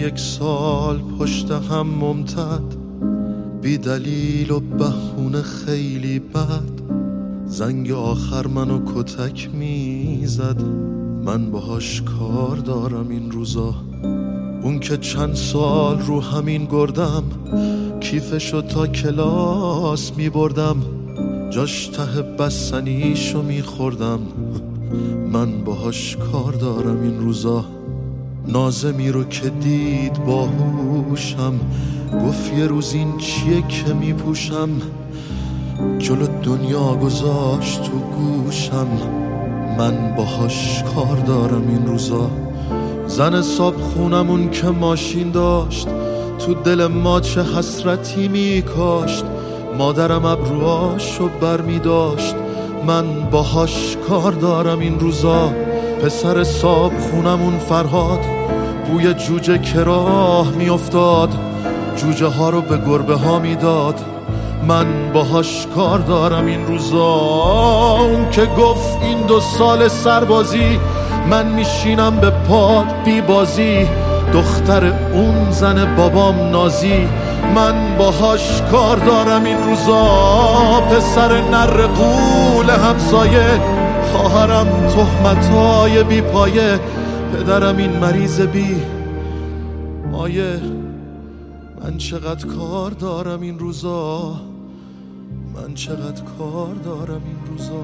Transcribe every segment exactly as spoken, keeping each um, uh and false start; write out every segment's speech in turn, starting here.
یک سال پشت هم ممتد، بی دلیل و بهونه خیلی بد، زنگ آخر منو کتک میزد. من باهاش کار دارم این روزا. اون که چند سال رو همین گردم، کیفشو تا کلاس میبردم، جاش ته بستنیشو میخوردم. من باهاش کار دارم این روزا. نازمی رو که دید باهوشم، گفت یه روز این چیه که میپوشم، جلو دنیا گذاشت تو گوشم. من باهاش کار دارم این روزا. زن صاحب خونمون که ماشین داشت، تو دل ما چه حسرتی میکاشت. مادرم ابروهاشو بر میداشت. من باهاش کار دارم این روزا. پسر صاحب خونمون فرهاد، بوی جوجه که راه میافتاد، جوجه ها رو به گربه ها میداد. من باهاش کار دارم این روزا. اون که گفت این دو سال سربازی، من میشینم به پاد بی بازی، دختر اون زن بابام نازی. من باهاش کار دارم این روزا. پسر نر قول همسایه، خواهرم تهمتای بی پایه، پدرم این مریض بی مایه. من چقدر کار دارم این روزا. من چقدر کار دارم این روزا.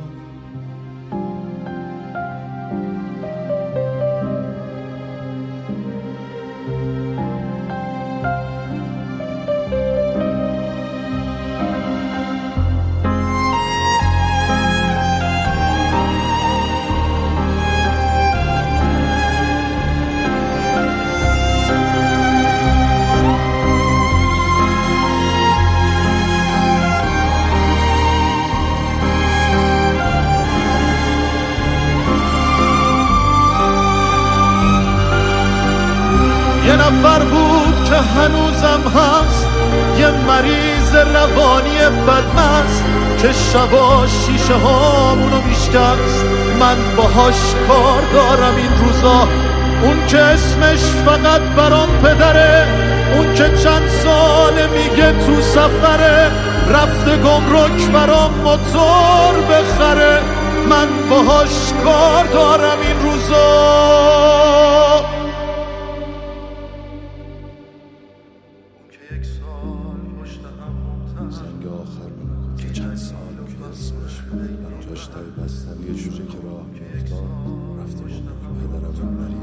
یه نفر بود که هنوزم هست، یه مریض روانی بدمست، که شبا شیشه هامونو میشکست. من باهاش کار دارم این روزا. اون که اسمش فقط برام پدره، اون که چند ساله میگه تو سفره، رفته گمرک برام موتور بخره. من باهاش کار دارم این روزا. زنگ آخر منو که چند سال که اسمش جاش تای بستن یه جوجه که راه میافتاد، رفته گمرک پدرم این مریض